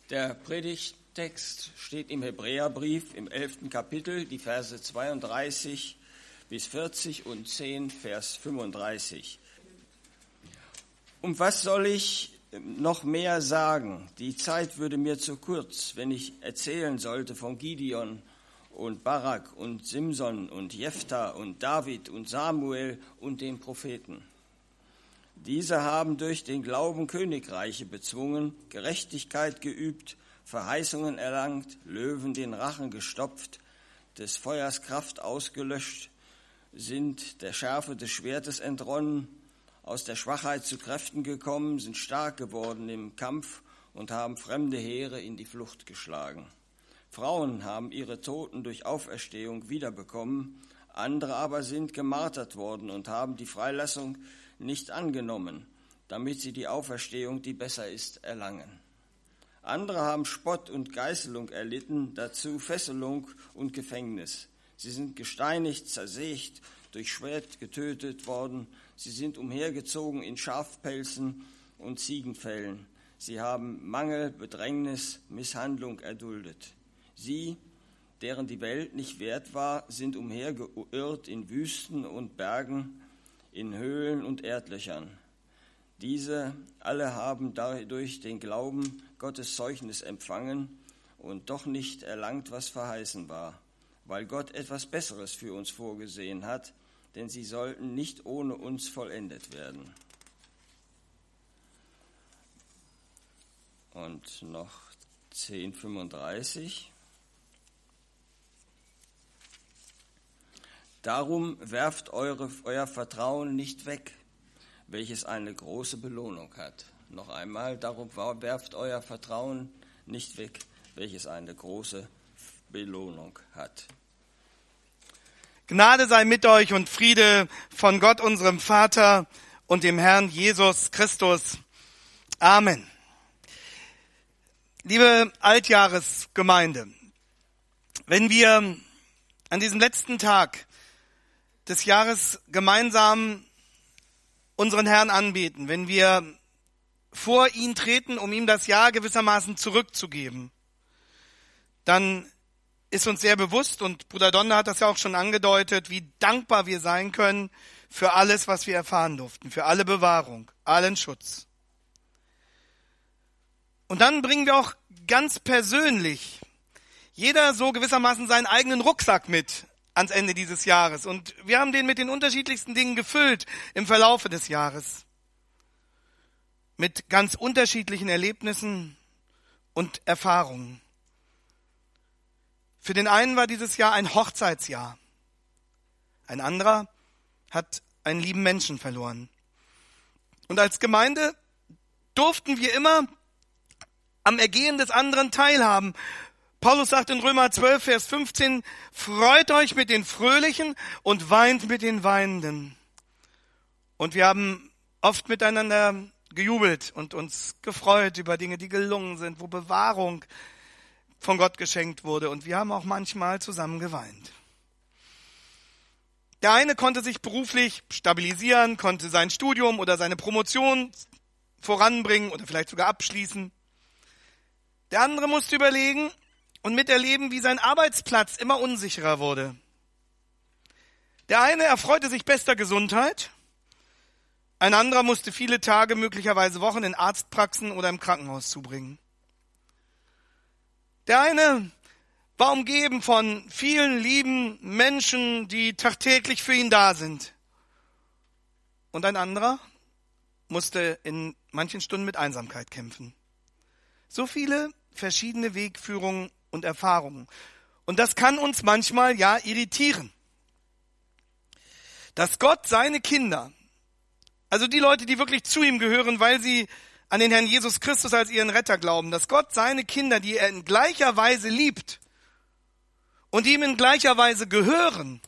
Der Predigttext steht im Hebräerbrief im 11. Kapitel, die Verse 32 bis 40 und 10, Vers 35. Und was soll ich noch mehr sagen? Die Zeit würde mir zu kurz, wenn ich erzählen sollte von Gideon und Barak und Simson und Jephthah und David und Samuel und den Propheten. Diese haben durch den Glauben Königreiche bezwungen, Gerechtigkeit geübt, Verheißungen erlangt, Löwen den Rachen gestopft, des Feuers Kraft ausgelöscht, sind der Schärfe des Schwertes entronnen, aus der Schwachheit zu Kräften gekommen, sind stark geworden im Kampf und haben fremde Heere in die Flucht geschlagen. Frauen haben ihre Toten durch Auferstehung wiederbekommen, andere aber sind gemartert worden und haben die Freilassung nicht angenommen, damit sie die Auferstehung, die besser ist, erlangen. Andere haben Spott und Geißelung erlitten, dazu Fesselung und Gefängnis. Sie sind gesteinigt, zersägt, durch Schwert getötet worden. Sie sind umhergezogen in Schafpelzen und Ziegenfellen. Sie haben Mangel, Bedrängnis, Misshandlung erduldet. Sie, deren die Welt nicht wert war, sind umhergeirrt in Wüsten und Bergen, in Höhlen und Erdlöchern. Diese alle haben dadurch den Glauben Gottes Zeugnis empfangen und doch nicht erlangt, was verheißen war, weil Gott etwas Besseres für uns vorgesehen hat, denn sie sollten nicht ohne uns vollendet werden. Und noch 10,35. Darum werft euer Vertrauen nicht weg, welches eine große Belohnung hat. Noch einmal, darum werft euer Vertrauen nicht weg, welches eine große Belohnung hat. Gnade sei mit euch und Friede von Gott, unserem Vater und dem Herrn Jesus Christus. Amen. Liebe Altjahresgemeinde, wenn wir an diesem letzten Tag des Jahres gemeinsam unseren Herrn anbeten, wenn wir vor ihn treten, um ihm das Jahr gewissermaßen zurückzugeben, dann ist uns sehr bewusst, und Bruder Donner hat das ja auch schon angedeutet, wie dankbar wir sein können für alles, was wir erfahren durften, für alle Bewahrung, allen Schutz. Und dann bringen wir auch ganz persönlich jeder so gewissermaßen seinen eigenen Rucksack mit ans Ende dieses Jahres. Und wir haben den mit den unterschiedlichsten Dingen gefüllt im Verlaufe des Jahres. Mit ganz unterschiedlichen Erlebnissen und Erfahrungen. Für den einen war dieses Jahr ein Hochzeitsjahr. Ein anderer hat einen lieben Menschen verloren. Und als Gemeinde durften wir immer am Ergehen des anderen teilhaben. Paulus sagt in Römer 12, Vers 15, freut euch mit den Fröhlichen und weint mit den Weinenden. Und wir haben oft miteinander gejubelt und uns gefreut über Dinge, die gelungen sind, wo Bewahrung von Gott geschenkt wurde. Und wir haben auch manchmal zusammen geweint. Der eine konnte sich beruflich stabilisieren, konnte sein Studium oder seine Promotion voranbringen oder vielleicht sogar abschließen. Der andere musste überlegen und miterleben, wie sein Arbeitsplatz immer unsicherer wurde. Der eine erfreute sich bester Gesundheit, ein anderer musste viele Tage, möglicherweise Wochen in Arztpraxen oder im Krankenhaus zubringen. Der eine war umgeben von vielen lieben Menschen, die tagtäglich für ihn da sind. Und ein anderer musste in manchen Stunden mit Einsamkeit kämpfen. So viele verschiedene Wegführungen und Erfahrungen. Und das kann uns manchmal ja irritieren. Dass Gott seine Kinder, also die Leute, die wirklich zu ihm gehören, weil sie an den Herrn Jesus Christus als ihren Retter glauben, dass Gott seine Kinder, die er in gleicher Weise liebt und die ihm in gleicher Weise gehören,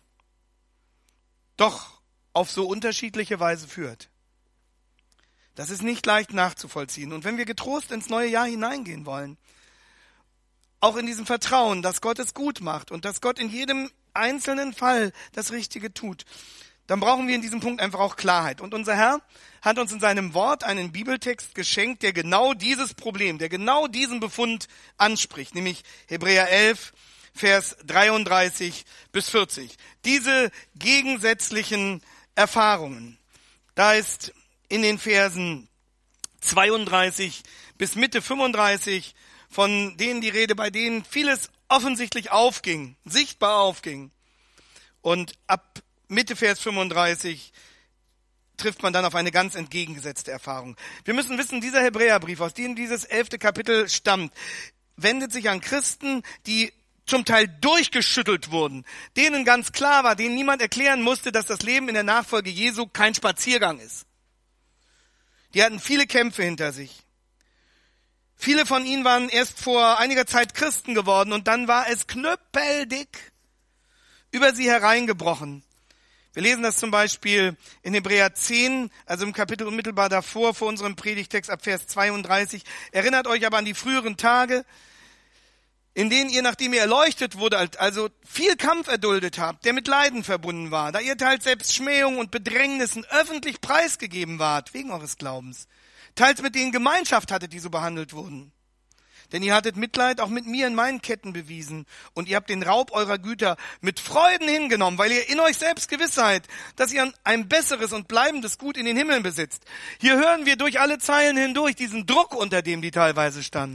doch auf so unterschiedliche Weise führt. Das ist nicht leicht nachzuvollziehen. Und wenn wir getrost ins neue Jahr hineingehen wollen, auch in diesem Vertrauen, dass Gott es gut macht und dass Gott in jedem einzelnen Fall das Richtige tut, dann brauchen wir in diesem Punkt einfach auch Klarheit. Und unser Herr hat uns in seinem Wort einen Bibeltext geschenkt, der genau dieses Problem, der genau diesen Befund anspricht, nämlich Hebräer 11, Vers 33 bis 40. Diese gegensätzlichen Erfahrungen. Da ist in den Versen 32 bis Mitte 35 von denen die Rede, bei denen vieles offensichtlich aufging, sichtbar aufging. Und ab Mitte Vers 35 trifft man dann auf eine ganz entgegengesetzte Erfahrung. Wir müssen wissen, dieser Hebräerbrief, aus dem dieses 11. Kapitel stammt, wendet sich an Christen, die zum Teil durchgeschüttelt wurden, denen ganz klar war, denen niemand erklären musste, dass das Leben in der Nachfolge Jesu kein Spaziergang ist. Die hatten viele Kämpfe hinter sich. Viele von ihnen waren erst vor einiger Zeit Christen geworden und dann war es knüppeldick über sie hereingebrochen. Wir lesen das zum Beispiel in Hebräer 10, also im Kapitel unmittelbar davor, vor unserem Predigtext ab Vers 32. Erinnert euch aber an die früheren Tage, in denen ihr, nachdem ihr erleuchtet wurdet, also viel Kampf erduldet habt, der mit Leiden verbunden war, da ihr teils selbst Schmähungen und Bedrängnissen öffentlich preisgegeben wart, wegen eures Glaubens, teils mit denen Gemeinschaft hattet, die so behandelt wurden. Denn ihr hattet Mitleid auch mit mir in meinen Ketten bewiesen und ihr habt den Raub eurer Güter mit Freuden hingenommen, weil ihr in euch selbst gewiss seid, dass ihr ein besseres und bleibendes Gut in den Himmeln besitzt. Hier hören wir durch alle Zeilen hindurch diesen Druck, unter dem die teilweise standen.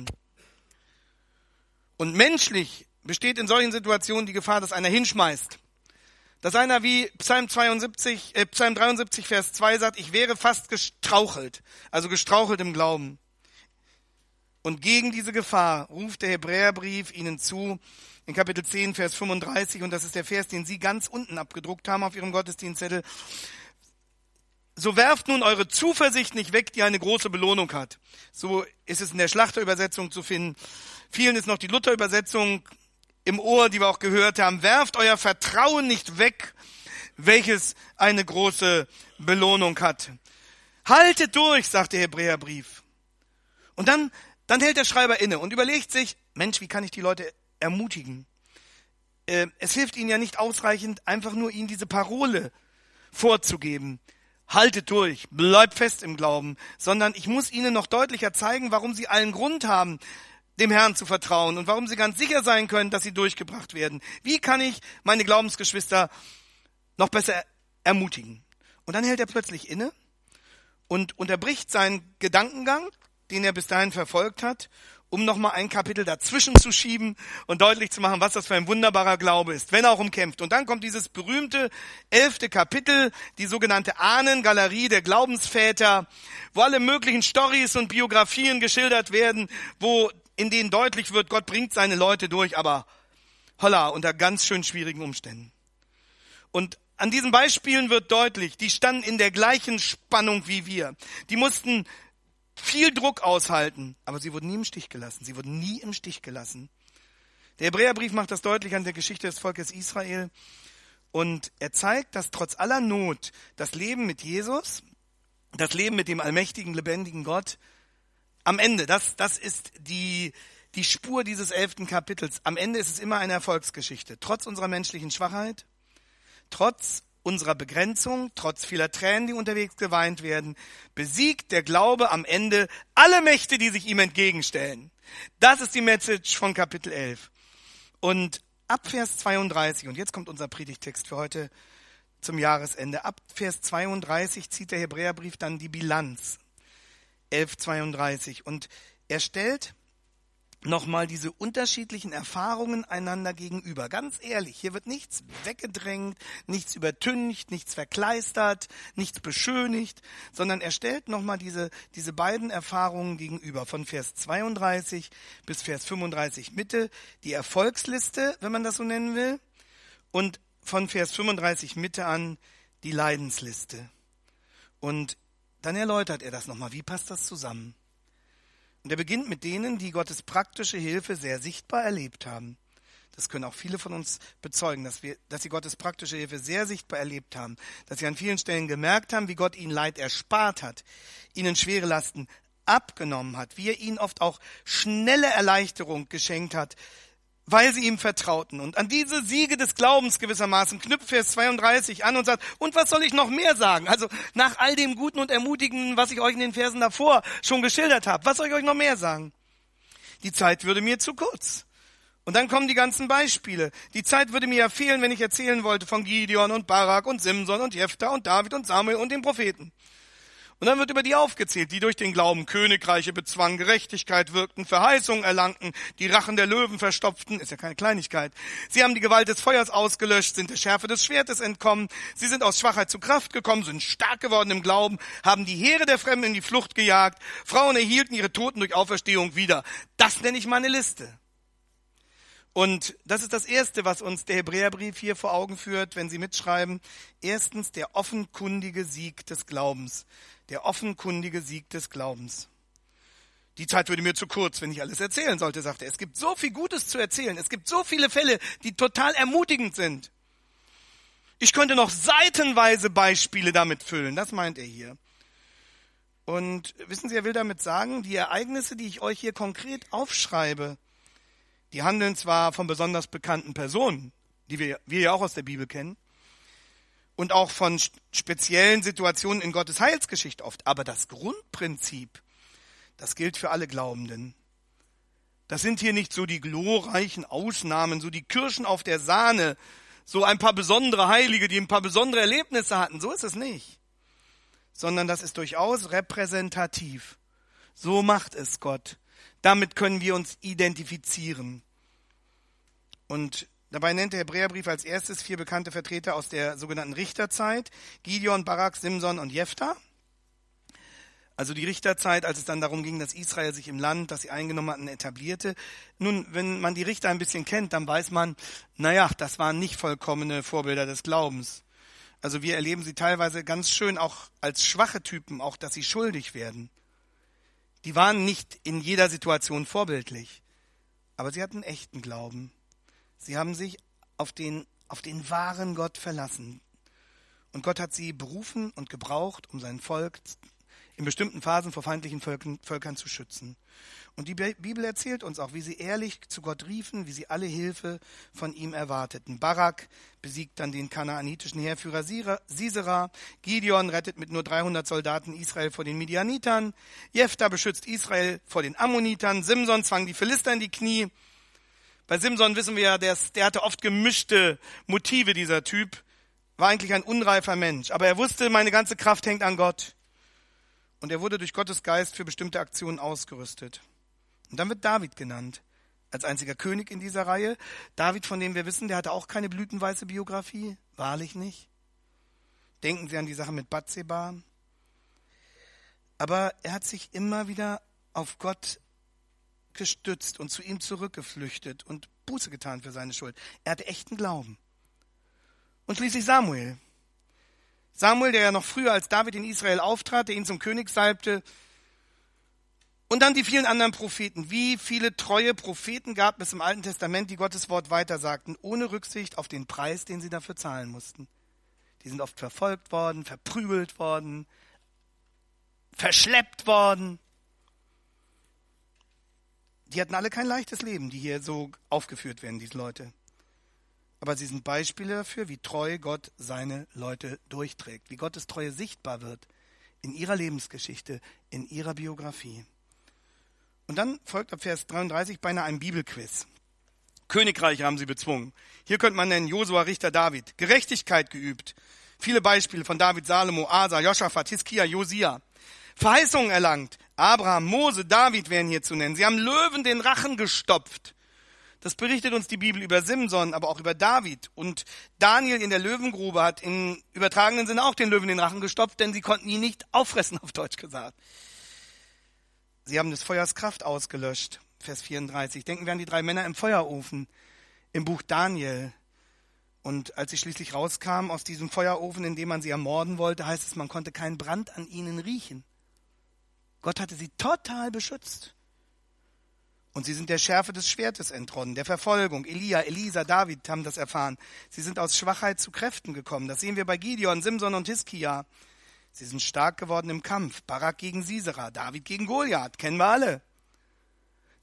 Und menschlich besteht in solchen Situationen die Gefahr, dass einer hinschmeißt. Dass einer wie Psalm 73, Vers 2 sagt, ich wäre fast gestrauchelt, also gestrauchelt im Glauben. Und gegen diese Gefahr ruft der Hebräerbrief ihnen zu, in Kapitel 10, Vers 35, und das ist der Vers, den Sie ganz unten abgedruckt haben auf Ihrem Gottesdienstzettel. So werft nun eure Zuversicht nicht weg, die eine große Belohnung hat. So ist es in der Schlachterübersetzung zu finden. Vielen ist noch die Lutherübersetzung im Ohr, die wir auch gehört haben. Werft euer Vertrauen nicht weg, welches eine große Belohnung hat. Haltet durch, sagt der Hebräerbrief. Und dann hält der Schreiber inne und überlegt sich, Mensch, wie kann ich die Leute ermutigen? Es hilft ihnen ja nicht ausreichend, einfach nur ihnen diese Parole vorzugeben. Haltet durch, bleibt fest im Glauben, sondern ich muss ihnen noch deutlicher zeigen, warum sie allen Grund haben, dem Herrn zu vertrauen und warum sie ganz sicher sein können, dass sie durchgebracht werden. Wie kann ich meine Glaubensgeschwister noch besser ermutigen? Und dann hält er plötzlich inne und unterbricht seinen Gedankengang, den er bis dahin verfolgt hat, um nochmal ein Kapitel dazwischen zu schieben und deutlich zu machen, was das für ein wunderbarer Glaube ist, wenn auch umkämpft. Und dann kommt dieses berühmte 11. Kapitel, die sogenannte Ahnengalerie der Glaubensväter, wo alle möglichen Storys und Biografien geschildert werden, in denen deutlich wird, Gott bringt seine Leute durch, aber holla, unter ganz schön schwierigen Umständen. Und an diesen Beispielen wird deutlich, die standen in der gleichen Spannung wie wir. Die mussten viel Druck aushalten, aber sie wurden nie im Stich gelassen. Sie wurden nie im Stich gelassen. Der Hebräerbrief macht das deutlich an der Geschichte des Volkes Israel und er zeigt, dass trotz aller Not das Leben mit Jesus, das Leben mit dem allmächtigen, lebendigen Gott, am Ende, das ist die Spur dieses 11. Kapitels. Am Ende ist es immer eine Erfolgsgeschichte. Trotz unserer menschlichen Schwachheit, trotz unserer Begrenzung, trotz vieler Tränen, die unterwegs geweint werden, besiegt der Glaube am Ende alle Mächte, die sich ihm entgegenstellen. Das ist die Message von Kapitel 11. Und ab Vers 32, und jetzt kommt unser Predigtext für heute zum Jahresende, ab Vers 32 zieht der Hebräerbrief dann die Bilanz. 11,32. Und er stellt nochmal diese unterschiedlichen Erfahrungen einander gegenüber. Ganz ehrlich, hier wird nichts weggedrängt, nichts übertüncht, nichts verkleistert, nichts beschönigt, sondern er stellt nochmal diese beiden Erfahrungen gegenüber. Von Vers 32 bis Vers 35 Mitte, die Erfolgsliste, wenn man das so nennen will, und von Vers 35 Mitte an die Leidensliste. Und dann erläutert er das nochmal. Wie passt das zusammen? Und er beginnt mit denen, die Gottes praktische Hilfe sehr sichtbar erlebt haben. Das können auch viele von uns bezeugen, dass sie Gottes praktische Hilfe sehr sichtbar erlebt haben. Dass sie an vielen Stellen gemerkt haben, wie Gott ihnen Leid erspart hat, ihnen schwere Lasten abgenommen hat, wie er ihnen oft auch schnelle Erleichterung geschenkt hat, weil sie ihm vertrauten. Und an diese Siege des Glaubens gewissermaßen knüpft Vers 32 an und sagt, und was soll ich noch mehr sagen? Also nach all dem Guten und Ermutigenden, was ich euch in den Versen davor schon geschildert habe, was soll ich euch noch mehr sagen? Die Zeit würde mir zu kurz. Und dann kommen die ganzen Beispiele. Die Zeit würde mir ja fehlen, wenn ich erzählen wollte von Gideon und Barak und Simson und Jephtha und David und Samuel und den Propheten. Und dann wird über die aufgezählt, die durch den Glauben Königreiche bezwangen, Gerechtigkeit wirkten, Verheißungen erlangten, die Rachen der Löwen verstopften, ist ja keine Kleinigkeit. Sie haben die Gewalt des Feuers ausgelöscht, sind der Schärfe des Schwertes entkommen, sie sind aus Schwachheit zu Kraft gekommen, sind stark geworden im Glauben, haben die Heere der Fremden in die Flucht gejagt, Frauen erhielten ihre Toten durch Auferstehung wieder. Das nenne ich meine Liste. Und das ist das Erste, was uns der Hebräerbrief hier vor Augen führt, wenn Sie mitschreiben. Erstens, der offenkundige Sieg des Glaubens. Der offenkundige Sieg des Glaubens. Die Zeit würde mir zu kurz, wenn ich alles erzählen sollte, sagt er. Es gibt so viel Gutes zu erzählen. Es gibt so viele Fälle, die total ermutigend sind. Ich könnte noch seitenweise Beispiele damit füllen. Das meint er hier. Und wissen Sie, er will damit sagen, die Ereignisse, die ich euch hier konkret aufschreibe, die handeln zwar von besonders bekannten Personen, die wir ja auch aus der Bibel kennen, und auch von speziellen Situationen in Gottes Heilsgeschichte oft. Aber das Grundprinzip, das gilt für alle Glaubenden. Das sind hier nicht so die glorreichen Ausnahmen, so die Kirschen auf der Sahne, so ein paar besondere Heilige, die ein paar besondere Erlebnisse hatten. So ist es nicht. Sondern das ist durchaus repräsentativ. So macht es Gott. Damit können wir uns identifizieren. Und dabei nennt der Hebräerbrief als erstes 4 bekannte Vertreter aus der sogenannten Richterzeit. Gideon, Barak, Simson und Jephtha. Also die Richterzeit, als es dann darum ging, dass Israel sich im Land, das sie eingenommen hatten, etablierte. Nun, wenn man die Richter ein bisschen kennt, dann weiß man, naja, das waren nicht vollkommene Vorbilder des Glaubens. Also wir erleben sie teilweise ganz schön auch als schwache Typen, auch dass sie schuldig werden. Die waren nicht in jeder Situation vorbildlich, aber sie hatten echten Glauben. Sie haben sich auf den wahren Gott verlassen. Und Gott hat sie berufen und gebraucht, um sein Volk in bestimmten Phasen vor feindlichen Völkern zu schützen. Und die Bibel erzählt uns auch, wie sie ehrlich zu Gott riefen, wie sie alle Hilfe von ihm erwarteten. Barak besiegt dann den kanaanitischen Heerführer Sisera. Gideon rettet mit nur 300 Soldaten Israel vor den Midianitern. Jephtha beschützt Israel vor den Ammonitern. Simson zwang die Philister in die Knie. Bei Simson wissen wir ja, der hatte oft gemischte Motive, dieser Typ. War eigentlich ein unreifer Mensch. Aber er wusste, meine ganze Kraft hängt an Gott. Und er wurde durch Gottes Geist für bestimmte Aktionen ausgerüstet. Und dann wird David genannt, als einziger König in dieser Reihe. David, von dem wir wissen, der hatte auch keine blütenweiße Biografie, wahrlich nicht. Denken Sie an die Sache mit Bathseba. Aber er hat sich immer wieder auf Gott gestützt und zu ihm zurückgeflüchtet und Buße getan für seine Schuld. Er hatte echten Glauben. Und schließlich Samuel. Samuel, der ja noch früher als David in Israel auftrat, der ihn zum König salbte. Und dann die vielen anderen Propheten. Wie viele treue Propheten gab es im Alten Testament, die Gottes Wort weitersagten, ohne Rücksicht auf den Preis, den sie dafür zahlen mussten. Die sind oft verfolgt worden, verprügelt worden, verschleppt worden. Die hatten alle kein leichtes Leben, die hier so aufgeführt werden, diese Leute. Aber sie sind Beispiele dafür, wie treu Gott seine Leute durchträgt, wie Gottes Treue sichtbar wird in ihrer Lebensgeschichte, in ihrer Biografie. Und dann folgt ab Vers 33 beinahe ein Bibelquiz. Königreiche haben sie bezwungen. Hier könnte man nennen Josua, Richter, David. Gerechtigkeit geübt. Viele Beispiele von David, Salomo, Asa, Joschafat, Hiskia, Josia. Verheißungen erlangt. Abraham, Mose, David wären hier zu nennen. Sie haben Löwen den Rachen gestopft. Das berichtet uns die Bibel über Simson, aber auch über David. Und Daniel in der Löwengrube hat im übertragenen Sinne auch den Löwen den Rachen gestopft, denn sie konnten ihn nicht auffressen, auf Deutsch gesagt. Sie haben des Feuers Kraft ausgelöscht, Vers 34. Denken wir an die 3 Männer im Feuerofen im Buch Daniel. Und als sie schließlich rauskamen aus diesem Feuerofen, in dem man sie ermorden wollte, heißt es, man konnte keinen Brand an ihnen riechen. Gott hatte sie total beschützt. Und sie sind der Schärfe des Schwertes entronnen, der Verfolgung. Elia, Elisa, David haben das erfahren. Sie sind aus Schwachheit zu Kräften gekommen. Das sehen wir bei Gideon, Simson und Hiskia. Sie sind stark geworden im Kampf. Barak gegen Sisera, David gegen Goliath, kennen wir alle.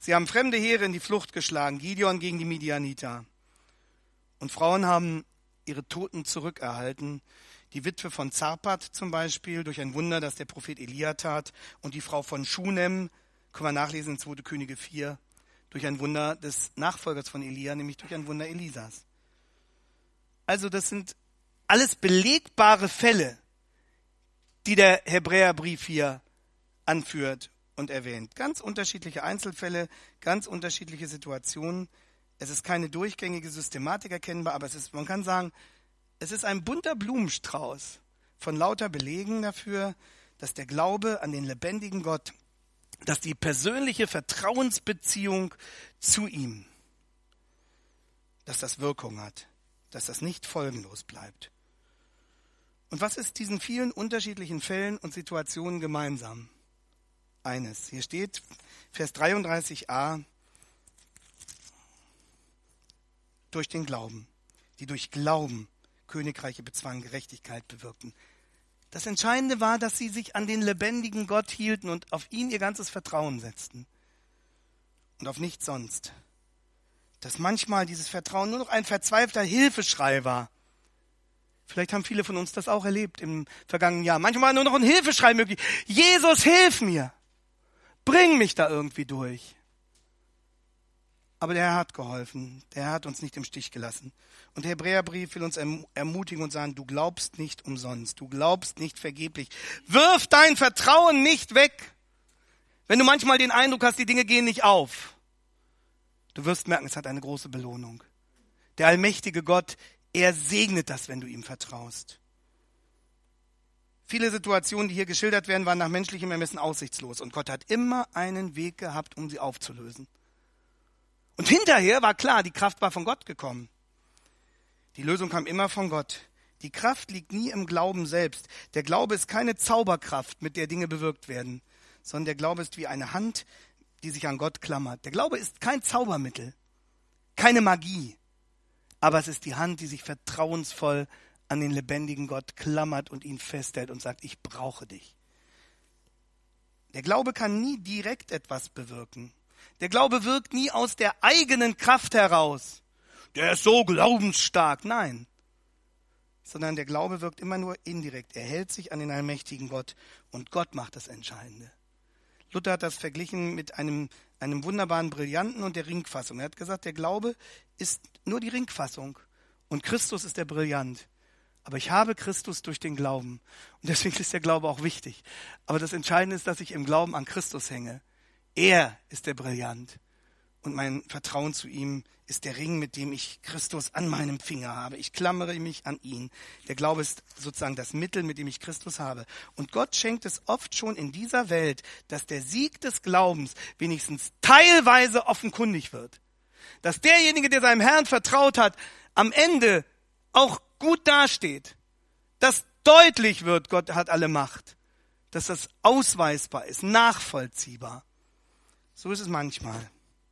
Sie haben fremde Heere in die Flucht geschlagen, Gideon gegen die Midianiter. Und Frauen haben ihre Toten zurückerhalten. Die Witwe von Zarpat zum Beispiel, durch ein Wunder, das der Prophet Elia tat. Und die Frau von Schunem, können wir nachlesen in 2. Könige 4, durch ein Wunder des Nachfolgers von Elia, nämlich durch ein Wunder Elisas. Also das sind alles belegbare Fälle, die der Hebräerbrief hier anführt und erwähnt. Ganz unterschiedliche Einzelfälle, ganz unterschiedliche Situationen. Es ist keine durchgängige Systematik erkennbar, aber man kann sagen, es ist ein bunter Blumenstrauß von lauter Belegen dafür, dass der Glaube an den lebendigen Gott, dass die persönliche Vertrauensbeziehung zu ihm, dass das Wirkung hat, dass das nicht folgenlos bleibt. Und was ist diesen vielen unterschiedlichen Fällen und Situationen gemeinsam? Eines, hier steht, Vers 33a, durch den Glauben, die durch Glauben Königreiche bezwangen, Gerechtigkeit bewirkten. Das Entscheidende war, dass sie sich an den lebendigen Gott hielten und auf ihn ihr ganzes Vertrauen setzten. Und auf nichts sonst. Dass manchmal dieses Vertrauen nur noch ein verzweifelter Hilfeschrei war. Vielleicht haben viele von uns das auch erlebt im vergangenen Jahr. Manchmal war nur noch ein Hilfeschrei möglich. Jesus, hilf mir! Bring mich da irgendwie durch. Aber der Herr hat geholfen. Der Herr hat uns nicht im Stich gelassen. Und der Hebräerbrief will uns ermutigen und sagen, du glaubst nicht umsonst. Du glaubst nicht vergeblich. Wirf dein Vertrauen nicht weg. Wenn du manchmal den Eindruck hast, die Dinge gehen nicht auf. Du wirst merken, es hat eine große Belohnung. Der allmächtige Gott, er segnet das, wenn du ihm vertraust. Viele Situationen, die hier geschildert werden, waren nach menschlichem Ermessen aussichtslos. Und Gott hat immer einen Weg gehabt, um sie aufzulösen. Und hinterher war klar, die Kraft war von Gott gekommen. Die Lösung kam immer von Gott. Die Kraft liegt nie im Glauben selbst. Der Glaube ist keine Zauberkraft, mit der Dinge bewirkt werden, sondern der Glaube ist wie eine Hand, die sich an Gott klammert. Der Glaube ist kein Zaubermittel, keine Magie, aber es ist die Hand, die sich vertrauensvoll an den lebendigen Gott klammert und ihn festhält und sagt, ich brauche dich. Der Glaube kann nie direkt etwas bewirken. Der Glaube wirkt nie aus der eigenen Kraft heraus. Der ist so glaubensstark. Nein. Sondern der Glaube wirkt immer nur indirekt. Er hält sich an den allmächtigen Gott und Gott macht das Entscheidende. Luther hat das verglichen mit einem wunderbaren Brillanten und der Ringfassung. Er hat gesagt, der Glaube ist nur die Ringfassung und Christus ist der Brillant. Aber ich habe Christus durch den Glauben und deswegen ist der Glaube auch wichtig. Aber das Entscheidende ist, dass ich im Glauben an Christus hänge. Er ist der Brillant und mein Vertrauen zu ihm ist der Ring, mit dem ich Christus an meinem Finger habe. Ich klammere mich an ihn. Der Glaube ist sozusagen das Mittel, mit dem ich Christus habe. Und Gott schenkt es oft schon in dieser Welt, dass der Sieg des Glaubens wenigstens teilweise offenkundig wird. Dass derjenige, der seinem Herrn vertraut hat, am Ende auch gut dasteht. Dass deutlich wird, Gott hat alle Macht. Dass das ausweisbar ist, nachvollziehbar. So ist es manchmal.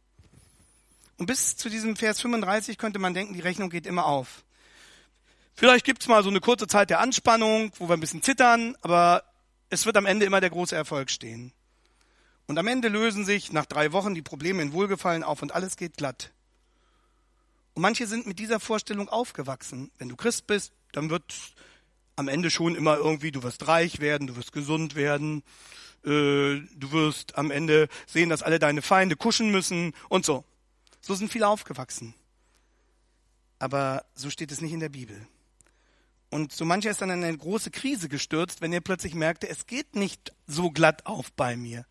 Und bis zu diesem Vers 35 könnte man denken, die Rechnung geht immer auf. Vielleicht gibt es mal so eine kurze Zeit der Anspannung, wo wir ein bisschen zittern, aber es wird am Ende immer der große Erfolg stehen. Und am Ende lösen sich nach 3 Wochen die Probleme in Wohlgefallen auf und alles geht glatt. Und manche sind mit dieser Vorstellung aufgewachsen. Wenn du Christ bist, dann wird am Ende schon immer irgendwie, du wirst reich werden, du wirst gesund werden, du wirst am Ende sehen, dass alle deine Feinde kuschen müssen und so. So sind viele aufgewachsen. Aber so steht es nicht in der Bibel. Und so mancher ist dann in eine große Krise gestürzt, wenn er plötzlich merkte, es geht nicht so glatt auf bei mir.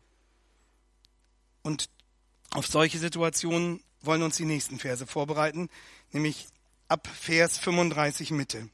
Und auf solche Situationen wollen uns die nächsten Verse vorbereiten, nämlich ab Vers 35 Mitte.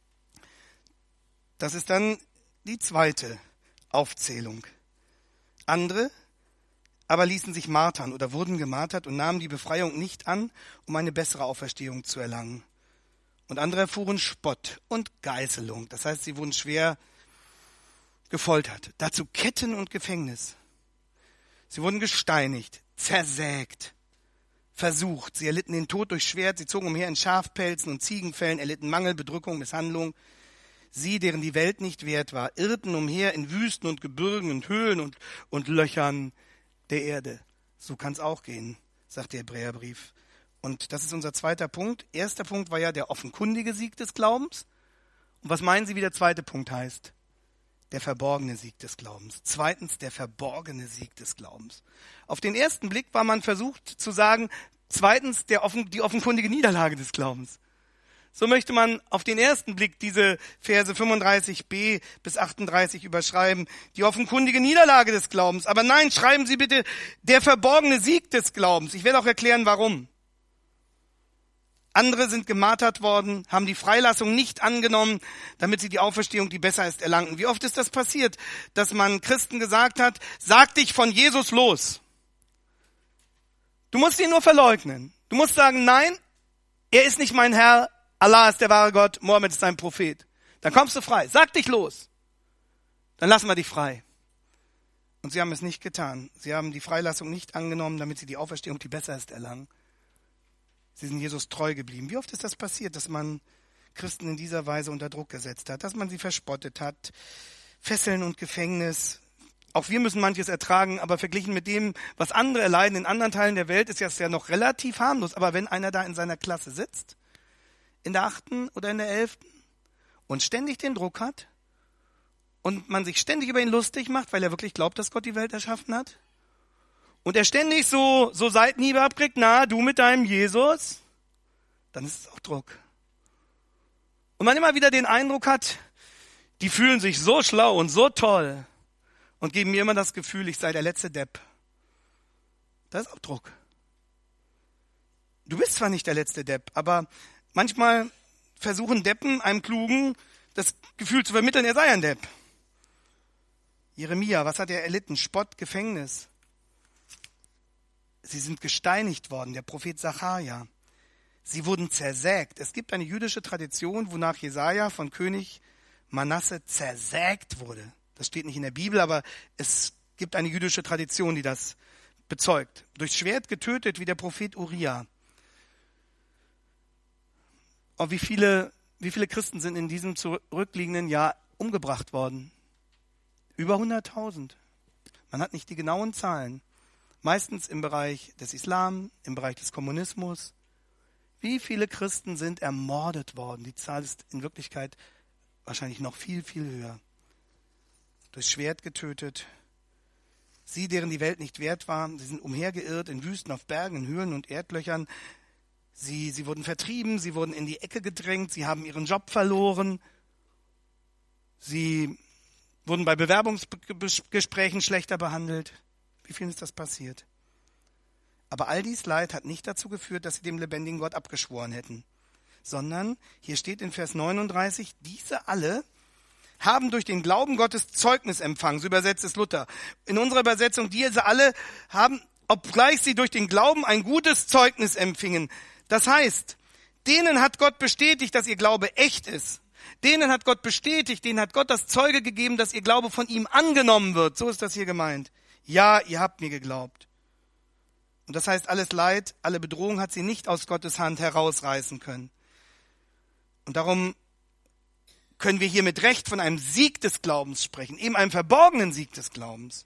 Das ist dann die zweite Aufzählung. Andere aber ließen sich martern oder wurden gemartert und nahmen die Befreiung nicht an, um eine bessere Auferstehung zu erlangen. Und andere erfuhren Spott und Geißelung. Das heißt, sie wurden schwer gefoltert. Dazu Ketten und Gefängnis. Sie wurden gesteinigt, zersägt, versucht. Sie erlitten den Tod durch Schwert. Sie zogen umher in Schafpelzen und Ziegenfällen, erlitten Mangel, Bedrückung, Misshandlung. Sie, deren die Welt nicht wert war, irrten umher in Wüsten und Gebirgen und Höhlen und Löchern der Erde. So kann es auch gehen, sagt der Hebräerbrief. Und das ist unser zweiter Punkt. Erster Punkt war ja der offenkundige Sieg des Glaubens. Und was meinen Sie, wie der zweite Punkt heißt? Der verborgene Sieg des Glaubens. Zweitens, der verborgene Sieg des Glaubens. Auf den ersten Blick war man versucht zu sagen, zweitens, die offenkundige Niederlage des Glaubens. So möchte man auf den ersten Blick diese Verse 35b bis 38 überschreiben. Die offenkundige Niederlage des Glaubens. Aber nein, schreiben Sie bitte der verborgene Sieg des Glaubens. Ich werde auch erklären, warum. Andere sind gemartert worden, haben die Freilassung nicht angenommen, damit sie die Auferstehung, die besser ist, erlangten. Wie oft ist das passiert, dass man Christen gesagt hat, sag dich von Jesus los. Du musst ihn nur verleugnen. Du musst sagen, nein, er ist nicht mein Herr, Allah ist der wahre Gott, Mohammed ist ein Prophet. Dann kommst du frei. Sag dich los. Dann lassen wir dich frei. Und sie haben es nicht getan. Sie haben die Freilassung nicht angenommen, damit sie die Auferstehung, die besser ist, erlangen. Sie sind Jesus treu geblieben. Wie oft ist das passiert, dass man Christen in dieser Weise unter Druck gesetzt hat, dass man sie verspottet hat, Fesseln und Gefängnis. Auch wir müssen manches ertragen, aber verglichen mit dem, was andere erleiden in anderen Teilen der Welt, ist das ja noch relativ harmlos. Aber wenn einer da in seiner Klasse sitzt, in der 8. oder in der 11. und ständig den Druck hat und man sich ständig über ihn lustig macht, weil er wirklich glaubt, dass Gott die Welt erschaffen hat, und er ständig so Seitenhiebe abkriegt, na, du mit deinem Jesus, dann ist es auch Druck. Und man immer wieder den Eindruck hat, die fühlen sich so schlau und so toll und geben mir immer das Gefühl, ich sei der letzte Depp. Das ist auch Druck. Du bist zwar nicht der letzte Depp, aber manchmal versuchen Deppen einem Klugen das Gefühl zu vermitteln, er sei ein Depp. Jeremia, was hat er erlitten? Spott, Gefängnis. Sie sind gesteinigt worden, der Prophet Sacharja. Sie wurden zersägt. Es gibt eine jüdische Tradition, wonach Jesaja von König Manasse zersägt wurde. Das steht nicht in der Bibel, aber es gibt eine jüdische Tradition, die das bezeugt. Durchs Schwert getötet wie der Prophet Uria. Oh, wie viele Christen sind in diesem zurückliegenden Jahr umgebracht worden? Über 100.000. Man hat nicht die genauen Zahlen. Meistens im Bereich des Islam, im Bereich des Kommunismus. Wie viele Christen sind ermordet worden? Die Zahl ist in Wirklichkeit wahrscheinlich noch viel, viel höher. Durchs Schwert getötet. Sie, deren die Welt nicht wert war, sie sind umhergeirrt in Wüsten, auf Bergen, in Höhlen und Erdlöchern. Sie wurden vertrieben, sie wurden in die Ecke gedrängt, sie haben ihren Job verloren. Sie wurden bei Bewerbungsgesprächen schlechter behandelt. Wie vielen ist das passiert? Aber all dies Leid hat nicht dazu geführt, dass sie dem lebendigen Gott abgeschworen hätten, sondern hier steht in Vers 39, diese alle haben durch den Glauben Gottes Zeugnis empfangen, so übersetzt es Luther. In unserer Übersetzung, diese alle haben, obgleich sie durch den Glauben ein gutes Zeugnis empfingen. Das heißt, denen hat Gott bestätigt, dass ihr Glaube echt ist. Denen hat Gott bestätigt, denen hat Gott das Zeuge gegeben, dass ihr Glaube von ihm angenommen wird. So ist das hier gemeint. Ja, ihr habt mir geglaubt. Und das heißt, alles Leid, alle Bedrohung hat sie nicht aus Gottes Hand herausreißen können. Und darum können wir hier mit Recht von einem Sieg des Glaubens sprechen, eben einem verborgenen Sieg des Glaubens.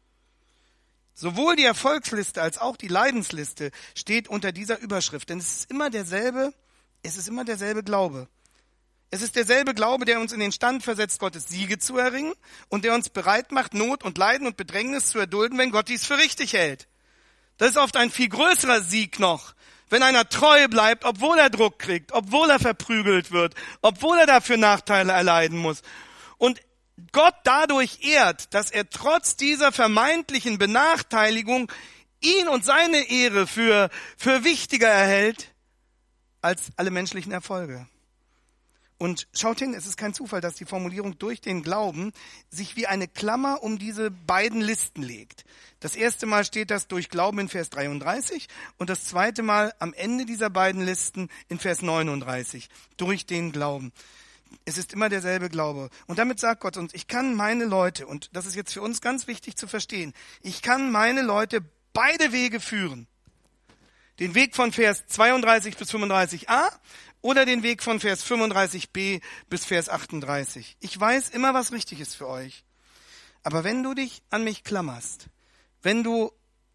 Sowohl die Erfolgsliste als auch die Leidensliste steht unter dieser Überschrift, denn es ist immer derselbe Glaube. Es ist derselbe Glaube, der uns in den Stand versetzt, Gottes Siege zu erringen und der uns bereit macht, Not und Leiden und Bedrängnis zu erdulden, wenn Gott dies für richtig hält. Das ist oft ein viel größerer Sieg noch, wenn einer treu bleibt, obwohl er Druck kriegt, obwohl er verprügelt wird, obwohl er dafür Nachteile erleiden muss. Und Gott dadurch ehrt, dass er trotz dieser vermeintlichen Benachteiligung ihn und seine Ehre für wichtiger erhält als alle menschlichen Erfolge. Und schaut hin, es ist kein Zufall, dass die Formulierung durch den Glauben sich wie eine Klammer um diese beiden Listen legt. Das erste Mal steht das durch Glauben in Vers 33 und das zweite Mal am Ende dieser beiden Listen in Vers 39. Durch den Glauben. Es ist immer derselbe Glaube. Und damit sagt Gott uns, ich kann meine Leute, und das ist jetzt für uns ganz wichtig zu verstehen, ich kann meine Leute beide Wege führen. Den Weg von Vers 32 bis 35a oder den Weg von Vers 35b bis Vers 38. Ich weiß immer, was richtig ist für euch. Aber wenn du dich an mich klammerst, wenn du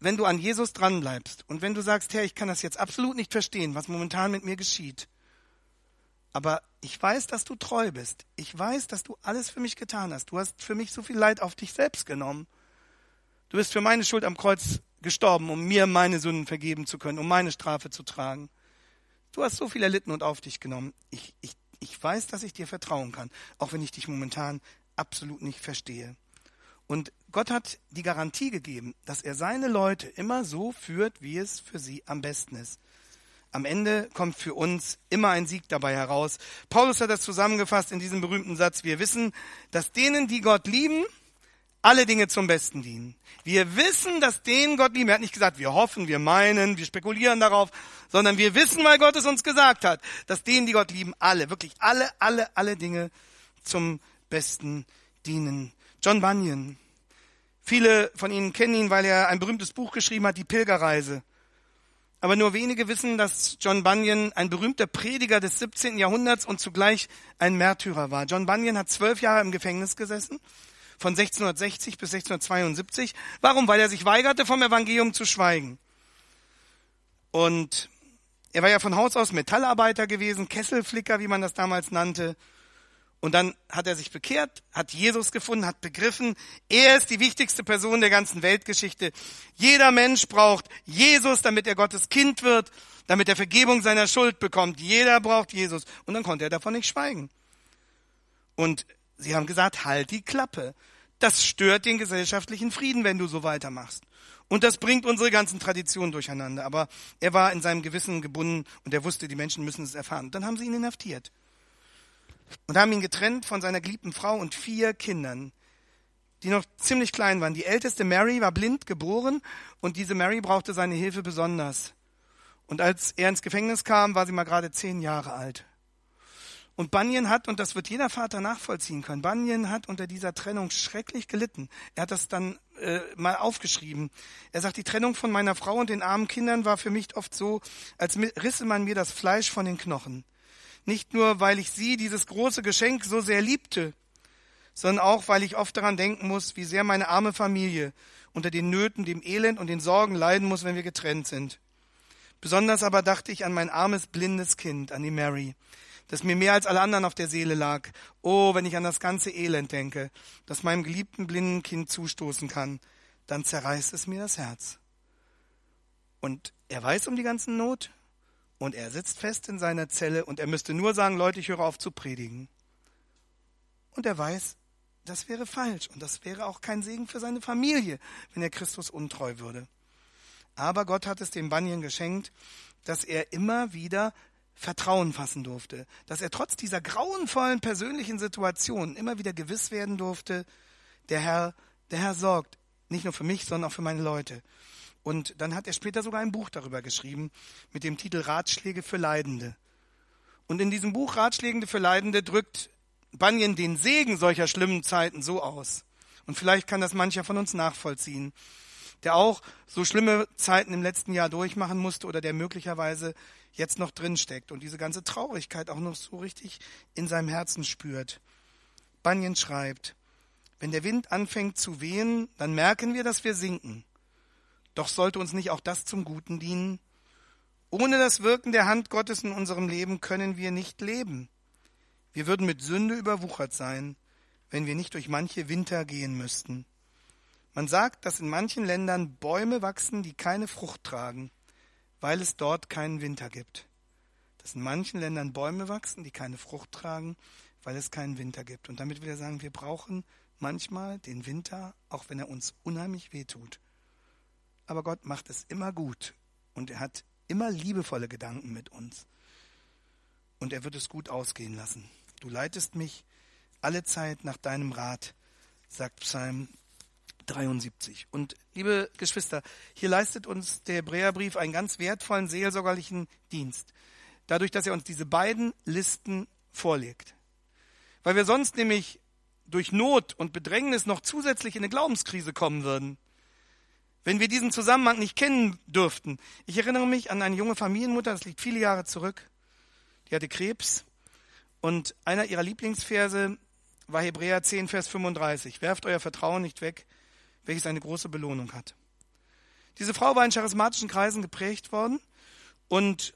wenn du an Jesus dranbleibst und wenn du sagst, Herr, ich kann das jetzt absolut nicht verstehen, was momentan mit mir geschieht, aber ich weiß, dass du treu bist. Ich weiß, dass du alles für mich getan hast. Du hast für mich so viel Leid auf dich selbst genommen. Du bist für meine Schuld am Kreuz gestorben, um mir meine Sünden vergeben zu können, um meine Strafe zu tragen. Du hast so viel erlitten und auf dich genommen. Ich weiß, dass ich dir vertrauen kann, auch wenn ich dich momentan absolut nicht verstehe. Und Gott hat die Garantie gegeben, dass er seine Leute immer so führt, wie es für sie am besten ist. Am Ende kommt für uns immer ein Sieg dabei heraus. Paulus hat das zusammengefasst in diesem berühmten Satz. Wir wissen, dass denen, die Gott lieben, alle Dinge zum Besten dienen. Wir wissen, dass denen Gott lieben. Er hat nicht gesagt, wir hoffen, wir meinen, wir spekulieren darauf, sondern wir wissen, weil Gott es uns gesagt hat, dass denen, die Gott lieben, alle, wirklich alle Dinge zum Besten dienen. John Bunyan. Viele von Ihnen kennen ihn, weil er ein berühmtes Buch geschrieben hat, Die Pilgerreise. Aber nur wenige wissen, dass John Bunyan ein berühmter Prediger des 17. Jahrhunderts und zugleich ein Märtyrer war. John Bunyan hat 12 Jahre im Gefängnis gesessen, von 1660 bis 1672. Warum? Weil er sich weigerte, vom Evangelium zu schweigen. Und er war ja von Haus aus Metallarbeiter gewesen, Kesselflicker, wie man das damals nannte. Und dann hat er sich bekehrt, hat Jesus gefunden, hat begriffen, er ist die wichtigste Person der ganzen Weltgeschichte. Jeder Mensch braucht Jesus, damit er Gottes Kind wird, damit er Vergebung seiner Schuld bekommt. Jeder braucht Jesus. Und dann konnte er davon nicht schweigen. Und sie haben gesagt, halt die Klappe. Das stört den gesellschaftlichen Frieden, wenn du so weitermachst. Und das bringt unsere ganzen Traditionen durcheinander. Aber er war in seinem Gewissen gebunden und er wusste, die Menschen müssen es erfahren. Und dann haben sie ihn inhaftiert. Und haben ihn getrennt von seiner geliebten Frau und 4 Kindern, die noch ziemlich klein waren. Die älteste Mary war blind geboren und diese Mary brauchte seine Hilfe besonders. Und als er ins Gefängnis kam, war sie mal gerade 10 Jahre alt. Und Bunyan hat, und das wird jeder Vater nachvollziehen können, Bunyan hat unter dieser Trennung schrecklich gelitten. Er hat das dann mal aufgeschrieben. Er sagt, die Trennung von meiner Frau und den armen Kindern war für mich oft so, als risse man mir das Fleisch von den Knochen. Nicht nur, weil ich sie, dieses große Geschenk, so sehr liebte, sondern auch, weil ich oft daran denken muss, wie sehr meine arme Familie unter den Nöten, dem Elend und den Sorgen leiden muss, wenn wir getrennt sind. Besonders aber dachte ich an mein armes, blindes Kind, an die Mary, das mir mehr als alle anderen auf der Seele lag. Oh, wenn ich an das ganze Elend denke, das meinem geliebten, blinden Kind zustoßen kann, dann zerreißt es mir das Herz. Und er weiß um die ganzen Not. Und er sitzt fest in seiner Zelle und er müsste nur sagen, Leute, ich höre auf zu predigen. Und er weiß, das wäre falsch und das wäre auch kein Segen für seine Familie, wenn er Christus untreu würde. Aber Gott hat es dem Bunyan geschenkt, dass er immer wieder Vertrauen fassen durfte, dass er trotz dieser grauenvollen persönlichen Situation immer wieder gewiss werden durfte, der Herr sorgt, nicht nur für mich, sondern auch für meine Leute. Und dann hat er später sogar ein Buch darüber geschrieben, mit dem Titel Ratschläge für Leidende. Und in diesem Buch Ratschläge für Leidende drückt Bunyan den Segen solcher schlimmen Zeiten so aus. Und vielleicht kann das mancher von uns nachvollziehen, der auch so schlimme Zeiten im letzten Jahr durchmachen musste oder der möglicherweise jetzt noch drinsteckt und diese ganze Traurigkeit auch noch so richtig in seinem Herzen spürt. Bunyan schreibt, wenn der Wind anfängt zu wehen, dann merken wir, dass wir sinken. Doch sollte uns nicht auch das zum Guten dienen? Ohne das Wirken der Hand Gottes in unserem Leben können wir nicht leben. Wir würden mit Sünde überwuchert sein, wenn wir nicht durch manche Winter gehen müssten. Man sagt, dass in manchen Ländern Bäume wachsen, die keine Frucht tragen, weil es dort keinen Winter gibt. Dass in manchen Ländern Bäume wachsen, die keine Frucht tragen, weil es keinen Winter gibt. Und damit will er sagen, wir brauchen manchmal den Winter, auch wenn er uns unheimlich wehtut. Aber Gott macht es immer gut und er hat immer liebevolle Gedanken mit uns. Und er wird es gut ausgehen lassen. Du leitest mich alle Zeit nach deinem Rat, sagt Psalm 73. Und liebe Geschwister, hier leistet uns der Hebräerbrief einen ganz wertvollen seelsorgerlichen Dienst. Dadurch, dass er uns diese beiden Listen vorlegt. Weil wir sonst nämlich durch Not und Bedrängnis noch zusätzlich in eine Glaubenskrise kommen würden. Wenn wir diesen Zusammenhang nicht kennen dürften. Ich erinnere mich an eine junge Familienmutter, das liegt viele Jahre zurück. Die hatte Krebs und einer ihrer Lieblingsverse war Hebräer 10, Vers 35. Werft euer Vertrauen nicht weg, welches eine große Belohnung hat. Diese Frau war in charismatischen Kreisen geprägt worden und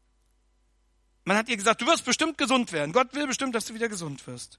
man hat ihr gesagt, du wirst bestimmt gesund werden. Gott will bestimmt, dass du wieder gesund wirst.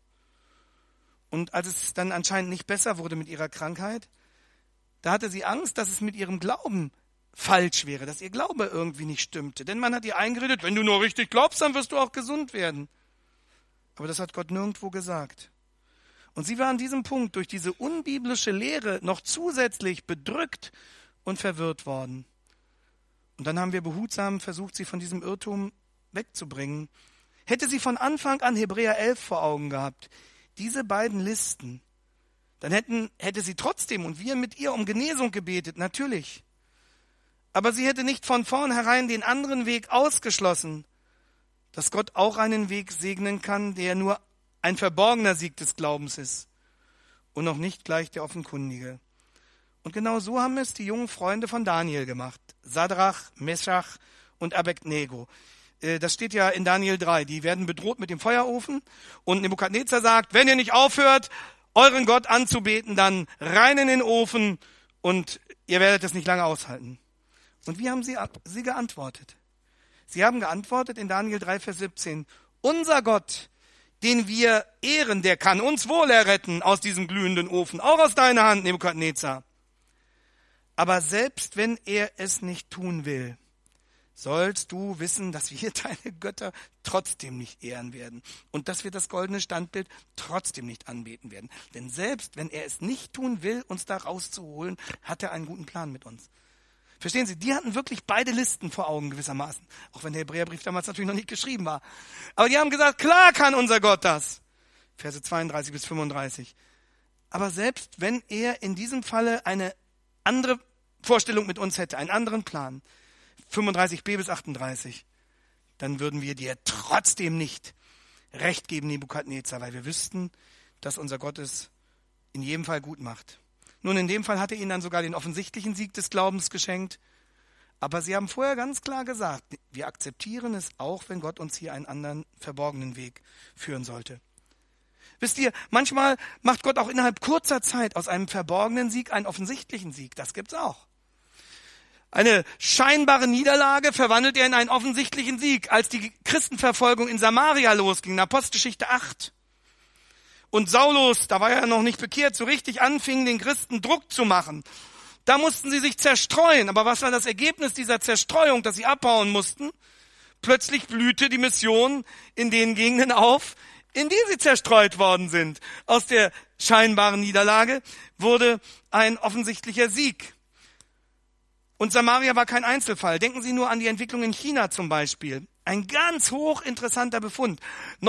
Und als es dann anscheinend nicht besser wurde mit ihrer Krankheit, da hatte sie Angst, dass es mit ihrem Glauben falsch wäre, dass ihr Glaube irgendwie nicht stimmte. Denn man hat ihr eingeredet, wenn du nur richtig glaubst, dann wirst du auch gesund werden. Aber das hat Gott nirgendwo gesagt. Und sie war an diesem Punkt durch diese unbiblische Lehre noch zusätzlich bedrückt und verwirrt worden. Und dann haben wir behutsam versucht, sie von diesem Irrtum wegzubringen. Hätte sie von Anfang an Hebräer 11 vor Augen gehabt, diese beiden Listen, dann hätte sie trotzdem und wir mit ihr um Genesung gebetet, natürlich. Aber sie hätte nicht von vornherein den anderen Weg ausgeschlossen, dass Gott auch einen Weg segnen kann, der nur ein verborgener Sieg des Glaubens ist und noch nicht gleich der offenkundige. Und genau so haben es die jungen Freunde von Daniel gemacht. Sadrach, Meschach und Abednego. Das steht ja in Daniel 3. Die werden bedroht mit dem Feuerofen und Nebukadnezar sagt, wenn ihr nicht aufhört, euren Gott anzubeten, dann rein in den Ofen und ihr werdet es nicht lange aushalten. Und wie haben sie geantwortet? Sie haben geantwortet in Daniel 3, Vers 17, unser Gott, den wir ehren, der kann uns wohl erretten aus diesem glühenden Ofen, auch aus deiner Hand, Nebukadnezar. Aber selbst wenn er es nicht tun will, sollst du wissen, dass wir deine Götter trotzdem nicht ehren werden und dass wir das goldene Standbild trotzdem nicht anbeten werden. Denn selbst wenn er es nicht tun will, uns da rauszuholen, hat er einen guten Plan mit uns. Verstehen Sie, die hatten wirklich beide Listen vor Augen gewissermaßen, auch wenn der Hebräerbrief damals natürlich noch nicht geschrieben war. Aber die haben gesagt, klar kann unser Gott das. Verse 32 bis 35. Aber selbst wenn er in diesem Falle eine andere Vorstellung mit uns hätte, einen anderen Plan, 35b bis 38, dann würden wir dir trotzdem nicht Recht geben, Nebukadnezar, weil wir wüssten, dass unser Gott es in jedem Fall gut macht. Nun, in dem Fall hat er ihnen dann sogar den offensichtlichen Sieg des Glaubens geschenkt. Aber sie haben vorher ganz klar gesagt, wir akzeptieren es auch, wenn Gott uns hier einen anderen verborgenen Weg führen sollte. Wisst ihr, manchmal macht Gott auch innerhalb kurzer Zeit aus einem verborgenen Sieg einen offensichtlichen Sieg. Das gibt's auch. Eine scheinbare Niederlage verwandelt er in einen offensichtlichen Sieg, als die Christenverfolgung in Samaria losging, in Apostelgeschichte 8. Und Saulus, da war er noch nicht bekehrt, so richtig anfing, den Christen Druck zu machen. Da mussten sie sich zerstreuen. Aber was war das Ergebnis dieser Zerstreuung, dass sie abhauen mussten? Plötzlich blühte die Mission in den Gegenden auf, in die sie zerstreut worden sind. Aus der scheinbaren Niederlage wurde ein offensichtlicher Sieg. Und Samaria war kein Einzelfall. Denken Sie nur an die Entwicklung in China zum Beispiel. Ein ganz hochinteressanter Befund.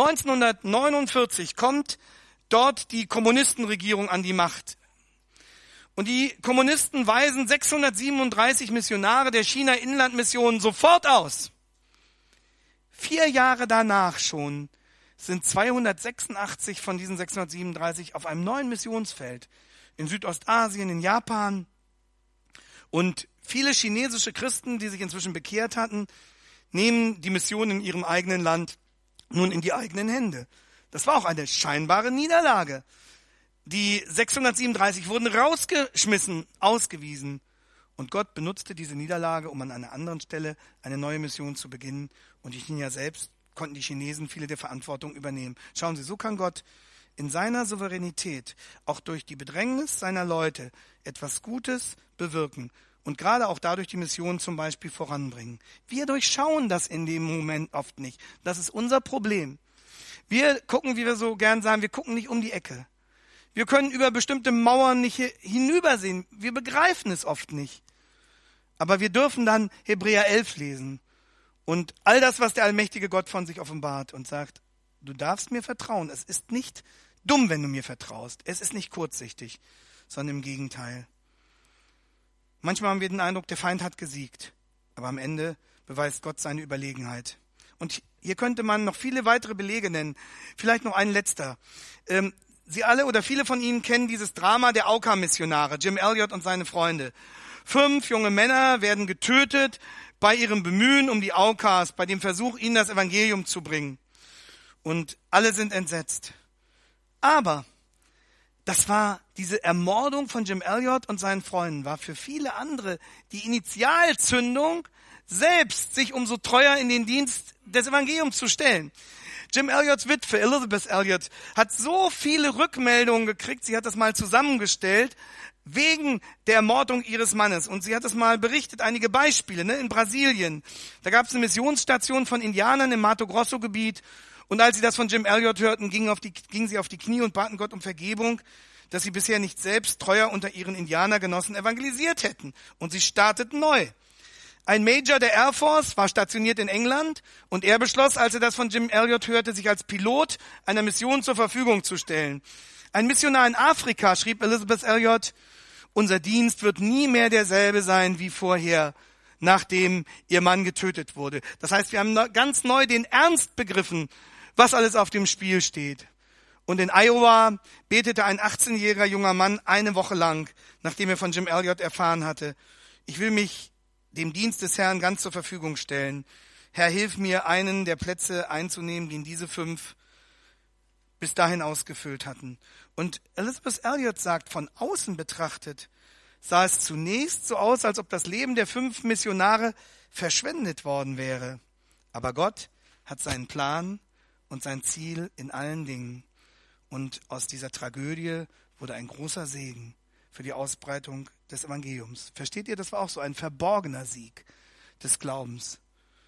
1949 kommt dort die Kommunistenregierung an die Macht. Und die Kommunisten weisen 637 Missionare der China-Inlandmission sofort aus. 4 Jahre danach schon sind 286 von diesen 637 auf einem neuen Missionsfeld. In Südostasien, in Japan. Und viele chinesische Christen, die sich inzwischen bekehrt hatten, nehmen die Mission in ihrem eigenen Land nun in die eigenen Hände. Das war auch eine scheinbare Niederlage. Die 637 wurden rausgeschmissen, ausgewiesen. Und Gott benutzte diese Niederlage, um an einer anderen Stelle eine neue Mission zu beginnen. Und die Chinesen selbst konnten die Chinesen viele der Verantwortung übernehmen. Schauen Sie, so kann Gott in seiner Souveränität auch durch die Bedrängnis seiner Leute etwas Gutes bewirken. Und gerade auch dadurch die Mission zum Beispiel voranbringen. Wir durchschauen das in dem Moment oft nicht. Das ist unser Problem. Wir gucken, wie wir so gern sagen, wir gucken nicht um die Ecke. Wir können über bestimmte Mauern nicht hinübersehen. Wir begreifen es oft nicht. Aber wir dürfen dann Hebräer 11 lesen. Und all das, was der allmächtige Gott von sich offenbart und sagt, du darfst mir vertrauen. Es ist nicht dumm, wenn du mir vertraust. Es ist nicht kurzsichtig, sondern im Gegenteil. Manchmal haben wir den Eindruck, der Feind hat gesiegt. Aber am Ende beweist Gott seine Überlegenheit. Und hier könnte man noch viele weitere Belege nennen. Vielleicht noch ein letzter. Sie alle oder viele von Ihnen kennen dieses Drama der Auka-Missionare, Jim Elliot und seine Freunde. 5 junge Männer werden getötet bei ihrem Bemühen um die Aukas, bei dem Versuch, ihnen das Evangelium zu bringen. Und alle sind entsetzt. Aber Das war diese Ermordung von Jim Elliot und seinen Freunden, war für viele andere die Initialzündung, selbst sich umso treuer in den Dienst des Evangeliums zu stellen. Jim Elliots Witwe, Elizabeth Elliot, hat so viele Rückmeldungen gekriegt, sie hat das mal zusammengestellt, wegen der Ermordung ihres Mannes. Und sie hat das mal berichtet, einige Beispiele, in Brasilien. Da gab es eine Missionsstation von Indianern im Mato Grosso-Gebiet. Und als sie das von Jim Elliot hörten, gingen sie auf die Knie und baten Gott um Vergebung, dass sie bisher nicht selbst treuer unter ihren Indianergenossen evangelisiert hätten. Und sie starteten neu. Ein Major der Air Force war stationiert in England und er beschloss, als er das von Jim Elliot hörte, sich als Pilot einer Mission zur Verfügung zu stellen. Ein Missionar in Afrika, schrieb Elizabeth Elliot, unser Dienst wird nie mehr derselbe sein wie vorher, nachdem ihr Mann getötet wurde. Das heißt, wir haben ganz neu den Ernst begriffen, was alles auf dem Spiel steht. Und in Iowa betete ein 18-jähriger junger Mann eine Woche lang, nachdem er von Jim Elliot erfahren hatte, ich will mich dem Dienst des Herrn ganz zur Verfügung stellen. Herr, hilf mir, einen der Plätze einzunehmen, den diese 5 bis dahin ausgefüllt hatten. Und Elizabeth Elliot sagt, von außen betrachtet, sah es zunächst so aus, als ob das Leben der 5 Missionare verschwendet worden wäre. Aber Gott hat seinen Plan und sein Ziel in allen Dingen. Und aus dieser Tragödie wurde ein großer Segen für die Ausbreitung des Evangeliums. Versteht ihr, das war auch so ein verborgener Sieg des Glaubens.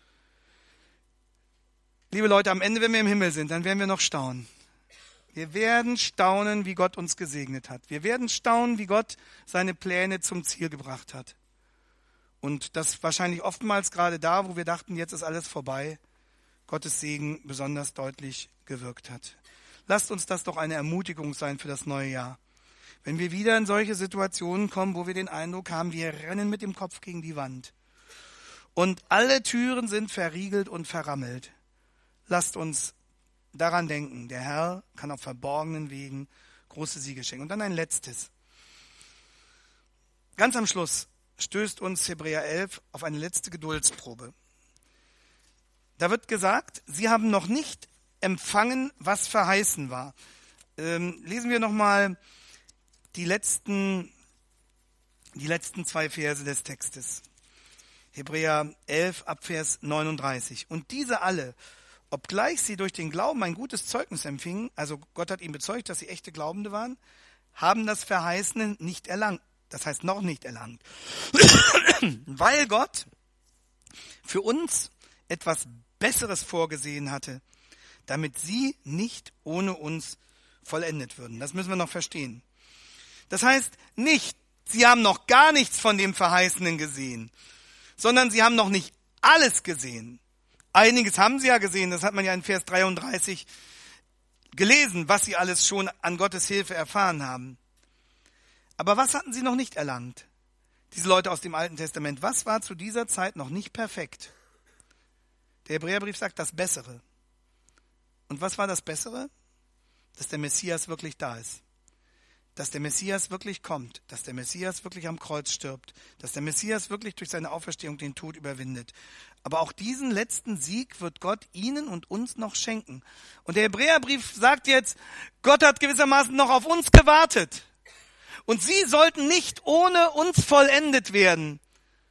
Liebe Leute, am Ende, wenn wir im Himmel sind, dann werden wir noch staunen. Wir werden staunen, wie Gott uns gesegnet hat. Wir werden staunen, wie Gott seine Pläne zum Ziel gebracht hat. Und das wahrscheinlich oftmals gerade da, wo wir dachten, jetzt ist alles vorbei, Gottes Segen besonders deutlich gewirkt hat. Lasst uns das doch eine Ermutigung sein für das neue Jahr. Wenn wir wieder in solche Situationen kommen, wo wir den Eindruck haben, wir rennen mit dem Kopf gegen die Wand und alle Türen sind verriegelt und verrammelt. Lasst uns daran denken, der Herr kann auf verborgenen Wegen große Siege schenken. Und dann ein letztes. Ganz am Schluss stößt uns Hebräer 11 auf eine letzte Geduldsprobe. Da wird gesagt, sie haben noch nicht empfangen, was verheißen war. Lesen wir nochmal die letzten 2 Verse des Textes. Hebräer 11 ab Vers 39. Und diese alle, obgleich sie durch den Glauben ein gutes Zeugnis empfingen, also Gott hat ihnen bezeugt, dass sie echte Glaubende waren, haben das Verheißene nicht erlangt. Das heißt noch nicht erlangt. Weil Gott für uns etwas Besseres vorgesehen hatte, damit sie nicht ohne uns vollendet würden. Das müssen wir noch verstehen. Das heißt nicht, sie haben noch gar nichts von dem Verheißenen gesehen, sondern sie haben noch nicht alles gesehen. Einiges haben sie ja gesehen, das hat man ja in Vers 33 gelesen, was sie alles schon an Gottes Hilfe erfahren haben. Aber was hatten sie noch nicht erlangt? Diese Leute aus dem Alten Testament, was war zu dieser Zeit noch nicht perfekt? Der Hebräerbrief sagt das Bessere. Und was war das Bessere? Dass der Messias wirklich da ist. Dass der Messias wirklich kommt. Dass der Messias wirklich am Kreuz stirbt. Dass der Messias wirklich durch seine Auferstehung den Tod überwindet. Aber auch diesen letzten Sieg wird Gott ihnen und uns noch schenken. Und der Hebräerbrief sagt jetzt, Gott hat gewissermaßen noch auf uns gewartet. Und sie sollten nicht ohne uns vollendet werden.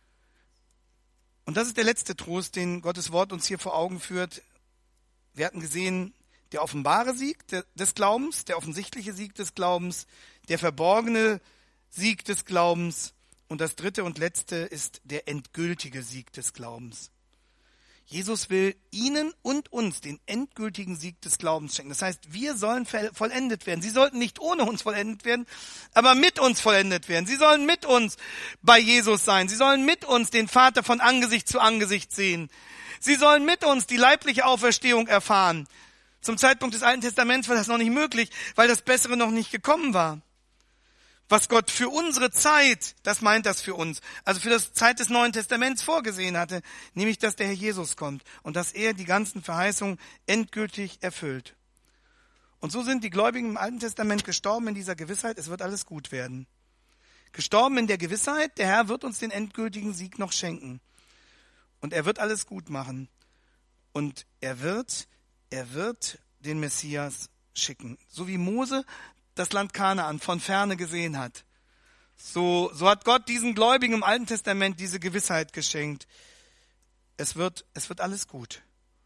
Und das ist der letzte Trost, den Gottes Wort uns hier vor Augen führt. Wir hatten gesehen, der offenbare Sieg des Glaubens, der offensichtliche Sieg des Glaubens, der verborgene Sieg des Glaubens und das dritte und letzte ist der endgültige Sieg des Glaubens. Jesus will ihnen und uns den endgültigen Sieg des Glaubens schenken. Das heißt, wir sollen vollendet werden. Sie sollten nicht ohne uns vollendet werden, aber mit uns vollendet werden. Sie sollen mit uns bei Jesus sein. Sie sollen mit uns den Vater von Angesicht zu Angesicht sehen. Sie sollen mit uns die leibliche Auferstehung erfahren. Zum Zeitpunkt des Alten Testaments war das noch nicht möglich, weil das Bessere noch nicht gekommen war. Was Gott für unsere Zeit, das meint das für uns, also für das Zeit des Neuen Testaments vorgesehen hatte, nämlich, dass der Herr Jesus kommt und dass er die ganzen Verheißungen endgültig erfüllt. Und so sind die Gläubigen im Alten Testament gestorben in dieser Gewissheit, es wird alles gut werden. Gestorben in der Gewissheit, der Herr wird uns den endgültigen Sieg noch schenken. Und er wird alles gut machen. Und er wird den Messias schicken. So wie Mose das Land Kanaan von Ferne gesehen hat, so hat Gott diesen Gläubigen im Alten Testament diese Gewissheit geschenkt. Es wird alles gut.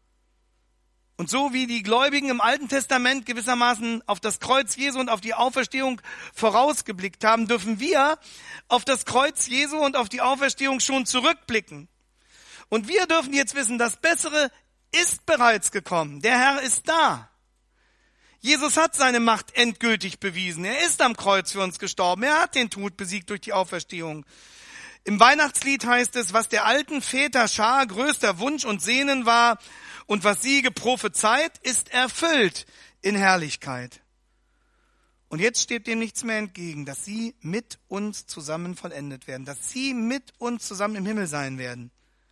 Und so wie die Gläubigen im Alten Testament gewissermaßen auf das Kreuz Jesu und auf die Auferstehung vorausgeblickt haben, dürfen wir auf das Kreuz Jesu und auf die Auferstehung schon zurückblicken. Und wir dürfen jetzt wissen, das Bessere ist bereits gekommen. Der Herr ist da. Jesus hat seine Macht endgültig bewiesen. Er ist am Kreuz für uns gestorben. Er hat den Tod besiegt durch die Auferstehung. Im Weihnachtslied heißt es, was der alten Väter Schar größter Wunsch und Sehnen war und was sie geprophezeit, ist erfüllt in Herrlichkeit. Und jetzt steht dem nichts mehr entgegen, dass sie mit uns zusammen vollendet werden, dass sie mit uns zusammen im Himmel sein werden.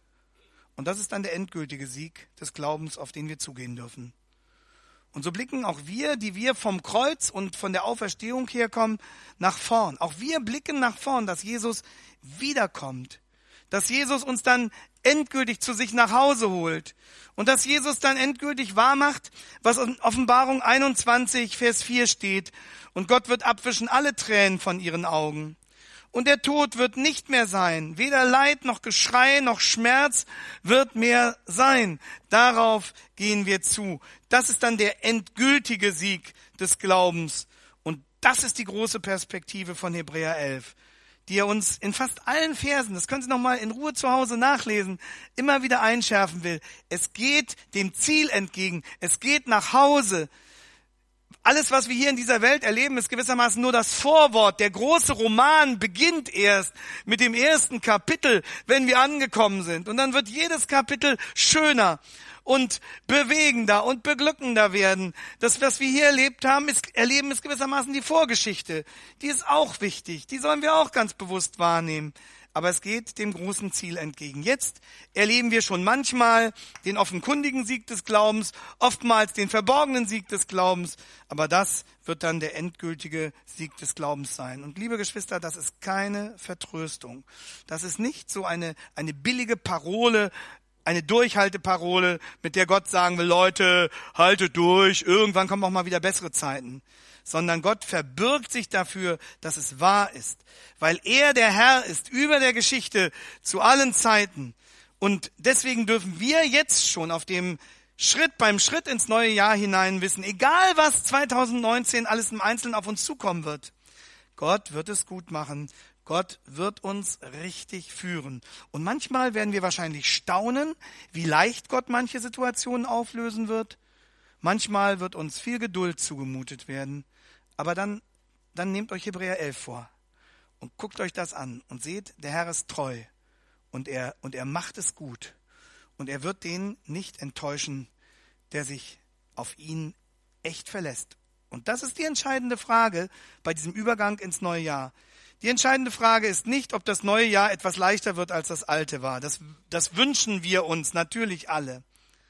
Und das ist dann der endgültige Sieg des Glaubens, auf den wir zugehen dürfen. Und so blicken auch wir, die wir vom Kreuz und von der Auferstehung herkommen, nach vorn. Auch wir blicken nach vorn, dass Jesus wiederkommt. Dass Jesus uns dann endgültig zu sich nach Hause holt. Und dass Jesus dann endgültig wahrmacht, was in Offenbarung 21, Vers 4 steht. Und Gott wird abwischen alle Tränen von ihren Augen. Und der Tod wird nicht mehr sein. Weder Leid noch Geschrei noch Schmerz wird mehr sein. Darauf gehen wir zu. Das ist dann der endgültige Sieg des Glaubens. Und das ist die große Perspektive von Hebräer 11, die er uns in fast allen Versen, das können Sie noch mal in Ruhe zu Hause nachlesen, immer wieder einschärfen will. Es geht dem Ziel entgegen. Es geht nach Hause. Alles, was wir hier in dieser Welt erleben, ist gewissermaßen nur das Vorwort. Der große Roman beginnt erst mit dem ersten Kapitel, wenn wir angekommen sind. Und dann wird jedes Kapitel schöner und bewegender und beglückender werden. Das, was wir hier erleben, ist gewissermaßen die Vorgeschichte. Die ist auch wichtig. Die sollen wir auch ganz bewusst wahrnehmen. Aber es geht dem großen Ziel entgegen. Jetzt erleben wir schon manchmal den offenkundigen Sieg des Glaubens, oftmals den verborgenen Sieg des Glaubens. Aber das wird dann der endgültige Sieg des Glaubens sein. Und liebe Geschwister, das ist keine Vertröstung. Das ist nicht so eine billige Parole, eine Durchhalteparole, mit der Gott sagen will, Leute, haltet durch, irgendwann kommen auch mal wieder bessere Zeiten. Sondern Gott verbirgt sich dafür, dass es wahr ist, weil er der Herr ist über der Geschichte zu allen Zeiten. Und deswegen dürfen wir jetzt schon auf dem beim Schritt ins neue Jahr hinein wissen, egal was 2019 alles im Einzelnen auf uns zukommen wird, Gott wird es gut machen. Gott wird uns richtig führen. Und manchmal werden wir wahrscheinlich staunen, wie leicht Gott manche Situationen auflösen wird. Manchmal wird uns viel Geduld zugemutet werden. Aber dann nehmt euch Hebräer 11 vor und guckt euch das an und seht, der Herr ist treu und er macht es gut. Und er wird den nicht enttäuschen, der sich auf ihn echt verlässt. Und das ist die entscheidende Frage bei diesem Übergang ins neue Jahr. Die entscheidende Frage ist nicht, ob das neue Jahr etwas leichter wird, als das alte war. Das wünschen wir uns natürlich alle.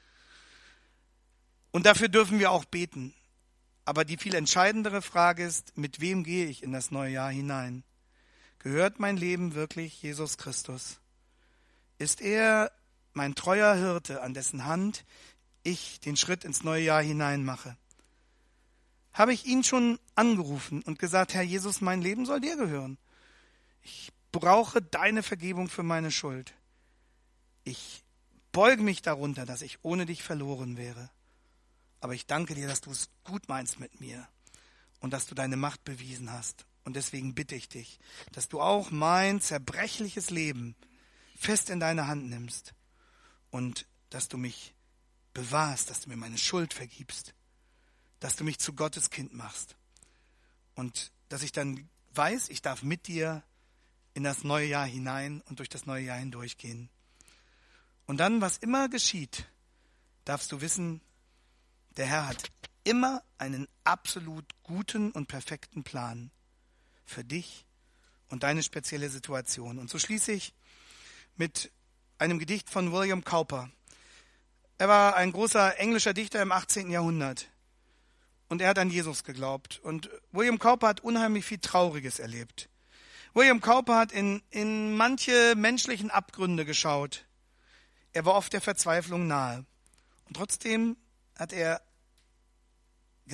Und dafür dürfen wir auch beten. Aber die viel entscheidendere Frage ist, mit wem gehe ich in das neue Jahr hinein? Gehört mein Leben wirklich Jesus Christus? Ist er mein treuer Hirte, an dessen Hand ich den Schritt ins neue Jahr hinein mache? Habe ich ihn schon angerufen und gesagt, Herr Jesus, mein Leben soll dir gehören. Ich brauche deine Vergebung für meine Schuld. Ich beuge mich darunter, dass ich ohne dich verloren wäre. Aber ich danke dir, dass du es gut meinst mit mir und dass du deine Macht bewiesen hast. Und deswegen bitte ich dich, dass du auch mein zerbrechliches Leben fest in deine Hand nimmst und dass du mich bewahrst, dass du mir meine Schuld vergibst, dass du mich zu Gottes Kind machst und dass ich dann weiß, ich darf mit dir in das neue Jahr hinein und durch das neue Jahr hindurchgehen. Und dann, was immer geschieht, darfst du wissen, der Herr hat immer einen absolut guten und perfekten Plan für dich und deine spezielle Situation. Und so schließe ich mit einem Gedicht von William Cowper. Er war ein großer englischer Dichter im 18. Jahrhundert und er hat an Jesus geglaubt. Und William Cowper hat unheimlich viel Trauriges erlebt. William Cowper hat in manche menschlichen Abgründe geschaut. Er war oft der Verzweiflung nahe. Und trotzdem hat er gemerkt,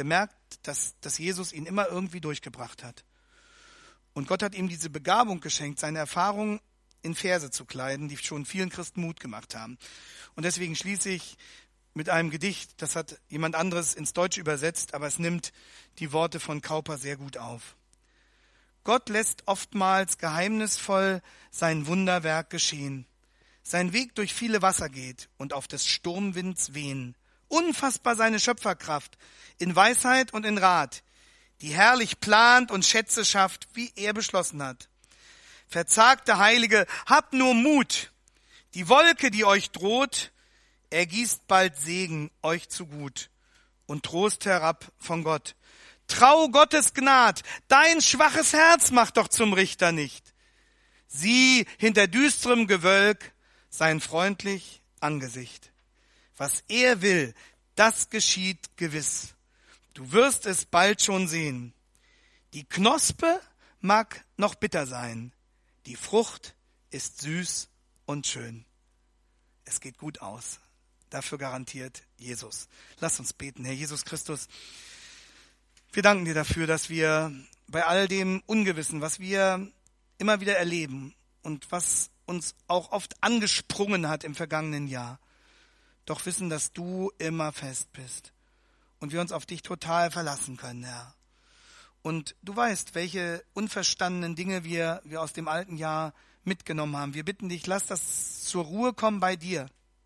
dass Jesus ihn immer irgendwie durchgebracht hat. Und Gott hat ihm diese Begabung geschenkt, seine Erfahrungen in Verse zu kleiden, die schon vielen Christen Mut gemacht haben. Und deswegen schließe ich mit einem Gedicht, das hat jemand anderes ins Deutsche übersetzt, aber es nimmt die Worte von Cowper sehr gut auf. Gott lässt oftmals geheimnisvoll sein Wunderwerk geschehen. Sein Weg durch viele Wasser geht und auf des Sturmwinds wehen. Unfassbar seine Schöpferkraft, in Weisheit und in Rat, die herrlich plant und Schätze schafft, wie er beschlossen hat. Verzagte Heilige, habt nur Mut. Die Wolke, die euch droht, ergießt bald Segen euch zugut und Trost herab von Gott. Trau Gottes Gnad, dein schwaches Herz macht doch zum Richter nicht. Sieh hinter düsterem Gewölk sein freundlich Angesicht. Was er will, das geschieht gewiss. Du wirst es bald schon sehen. Die Knospe mag noch bitter sein. Die Frucht ist süß und schön. Es geht gut aus. Dafür garantiert Jesus. Lass uns beten, Herr Jesus Christus. Wir danken dir dafür, dass wir bei all dem Ungewissen, was wir immer wieder erleben und was uns auch oft angesprungen hat im vergangenen Jahr, doch wissen, dass du immer fest bist und wir uns auf dich total verlassen können, Herr. Und du weißt, welche unverstandenen Dinge wir aus dem alten Jahr mitgenommen haben. Wir bitten dich, lass das zur Ruhe kommen bei dir.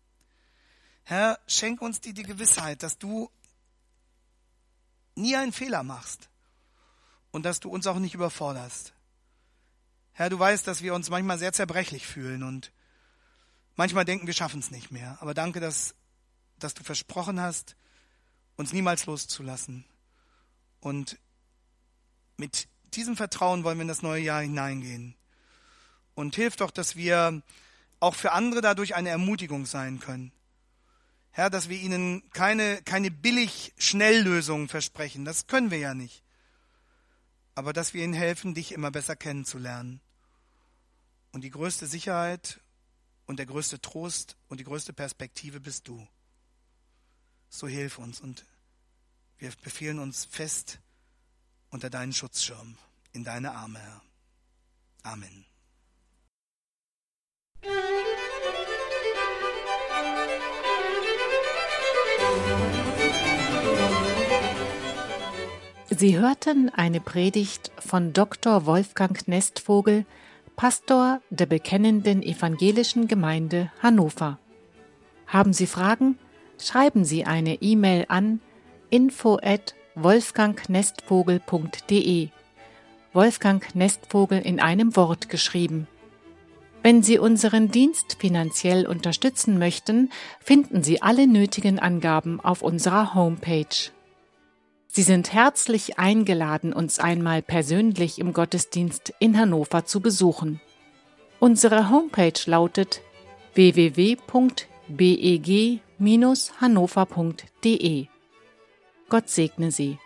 Herr, schenk uns die Gewissheit, dass du nie einen Fehler machst und dass du uns auch nicht überforderst. Herr, du weißt, dass wir uns manchmal sehr zerbrechlich fühlen und manchmal denken, wir schaffen es nicht mehr. Aber danke, dass du versprochen hast, uns niemals loszulassen. Und mit diesem Vertrauen wollen wir in das neue Jahr hineingehen. Und hilf doch, dass wir auch für andere dadurch eine Ermutigung sein können. Herr, dass wir ihnen keine Billig-Schnelllösungen versprechen. Das können wir ja nicht. Aber dass wir ihnen helfen, dich immer besser kennenzulernen. Und die größte Sicherheit und der größte Trost und die größte Perspektive bist du. So hilf uns und wir befehlen uns fest unter deinen Schutzschirm, in deine Arme, Herr. Amen. Sie hörten eine Predigt von Dr. Wolfgang Nestvogel, Pastor der Bekennenden Evangelischen Gemeinde Hannover. Haben Sie Fragen? Schreiben Sie eine E-Mail an info@wolfgangnestvogel.de. Wolfgang Nestvogel in einem Wort geschrieben. Wenn Sie unseren Dienst finanziell unterstützen möchten, finden Sie alle nötigen Angaben auf unserer Homepage. Sie sind herzlich eingeladen, uns einmal persönlich im Gottesdienst in Hannover zu besuchen. Unsere Homepage lautet www.beg-hannover.de. Gott segne Sie.